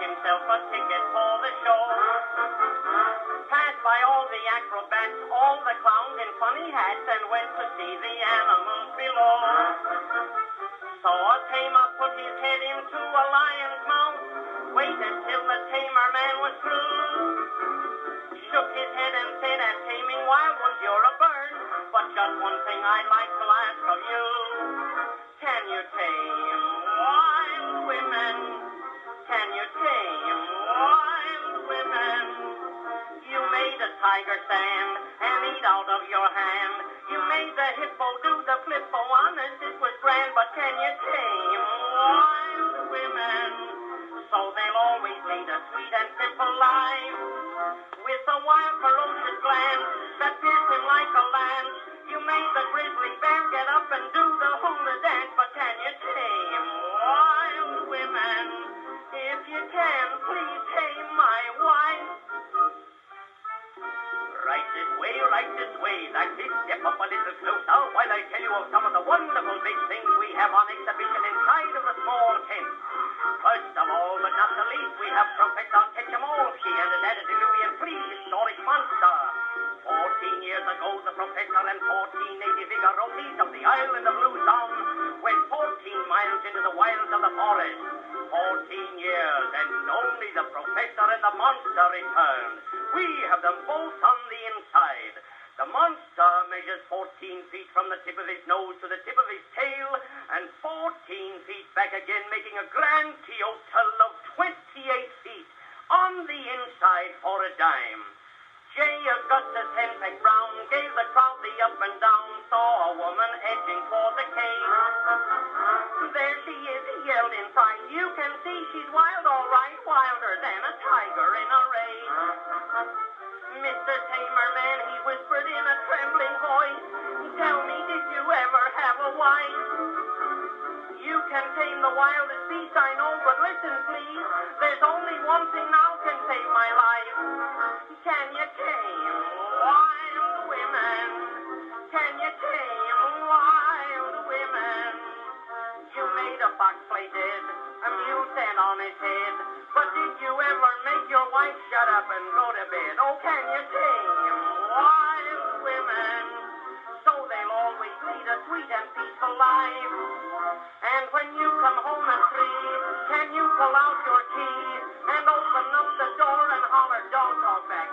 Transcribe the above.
himself a ticket for the show. Passed by all the acrobats, all the clowns in funny hats, and went to see the animals below. Saw a tamer put his head into a lion's mouth, waited till the tamer man was through. Shook his head and said, at taming wild ones you're a bird, but just one thing I'd like to ask of you. Can you tame wild women? Can you tame wild women? You made a tiger stand and eat out of your hand. You made the hippo do the flippo, honest it was grand, but can you tame wild women? So they'll always lead a sweet and simple life, with a wild ferocious glance that pierced him like a lance. You made the grizzly bear get up and do the hula dance, but can you tame wild women? If you can, please tame my wife. Right this way, that's it. Step up a little closer while I tell you of some of the wonderful big things we have on exhibition inside of the small tent. First of all, but not the least, we have Professor Ketchamolsky and his antediluvian prehistoric monster. 14 years ago, the professor and 14 native Igarotis of the island of Luzon went 14 miles into the wilds of the forest. 14 years, and only the professor and the monster returned. We have them both on the inside. The monster measures 14 feet from the tip of his nose to the tip of his tail, and 14 feet back again, making a grand total of 28 feet on the inside for a dime. J. Augustus Henpeck Brown gave the crowd the up and down, saw a woman edging toward the cave. There she is, he yelled in fright. You can see she's wild, all right, wilder than a tiger in a rage. Mr. Tamer Man, he whispered in a trembling voice, tell me, did you ever have a wife? You can tame the wildest beast, I know, but listen, please. There's only one thing now can save my life. Can you tame wild women? Can you tame wild women? You made a fox play dead, a mule stand on his head, but did you ever make your wife shut up and go to bed? Oh, can you tame wild women? So they'll always lead a sweet and peaceful life. And when you come home at 3, can you pull out your key and open up the door and holler, don't talk back?